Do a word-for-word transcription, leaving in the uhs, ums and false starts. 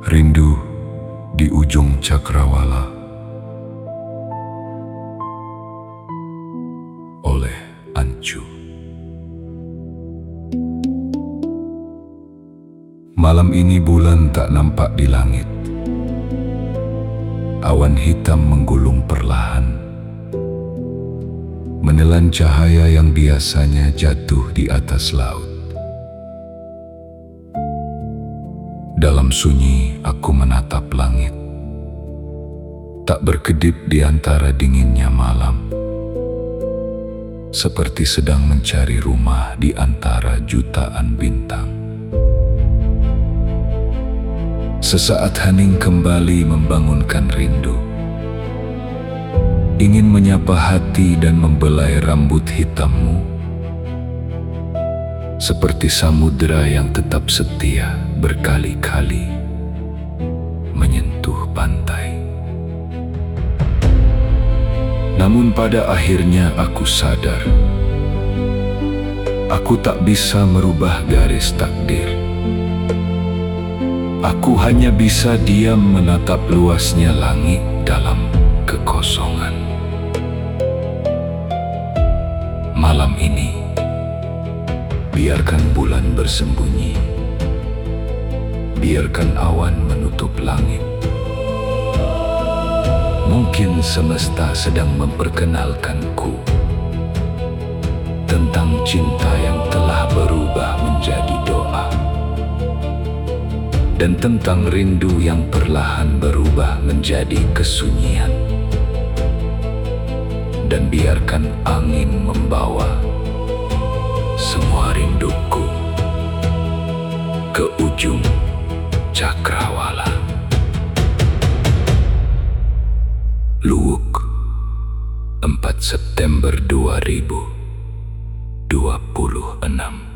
Rindu di ujung cakrawala oleh Ancu. Malam ini bulan tak nampak di langit. Awan hitam menggulung perlahan, menelan cahaya yang biasanya jatuh di atas laut. Dalam sunyi aku menatap langit, tak berkedip di antara dinginnya malam, seperti sedang mencari rumah di antara jutaan bintang. Sesaat hening kembali membangunkan rindu, ingin menyapa hati dan membelai rambut hitammu, seperti samudera yang tetap setia berkali-kali menyentuh pantai. Namun pada akhirnya aku sadar, aku tak bisa merubah garis takdir. Aku hanya bisa diam menatap luasnya langit dalam kekosongan. Malam ini, biarkan bulan bersembunyi, biarkan awan menutup langit. Mungkin semesta sedang memperkenalkanku tentang cinta yang telah berubah menjadi doa, dan tentang rindu yang perlahan berubah menjadi kesunyian. Dan biarkan angin membawa semua rinduku ke ujung cakrawala. Luwuk, empat September dua ribu dua puluh enam.